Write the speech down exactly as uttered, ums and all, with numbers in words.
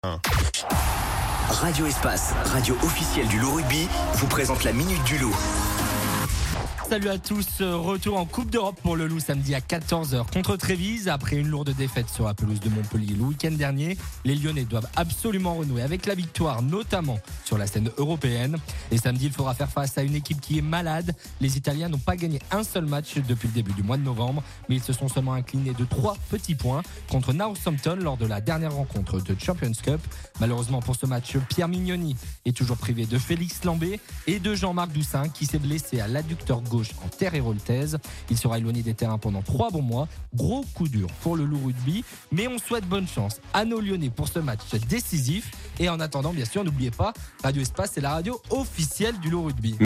Radio Espace, radio officielle du Loup Rugby, vous présente la Minute du Loup. Salut à tous, retour en Coupe d'Europe pour le Loup samedi à quatorze heures contre Trévise. Après une lourde défaite sur la pelouse de Montpellier le week-end dernier, les Lyonnais doivent absolument renouer avec la victoire, notamment sur la scène européenne. Et samedi, il faudra faire face à une équipe qui est malade. Les Italiens n'ont pas gagné un seul match depuis le début du mois de novembre, mais ils se sont seulement inclinés de trois petits points contre Southampton lors de la dernière rencontre de Champions Cup. Malheureusement pour ce match, Pierre Mignoni est toujours privé de Félix Lambé et de Jean-Marc Doussin qui s'est blessé à l'adducteur gauche en terre héroltaise. Il sera éloigné des terrains pendant trois bons mois. Gros coup dur pour le Loup Rugby, mais on souhaite bonne chance à nos Lyonnais pour ce match décisif. Et en attendant, bien sûr, n'oubliez pas, Radio Espace, c'est la radio officielle du Loup Rugby.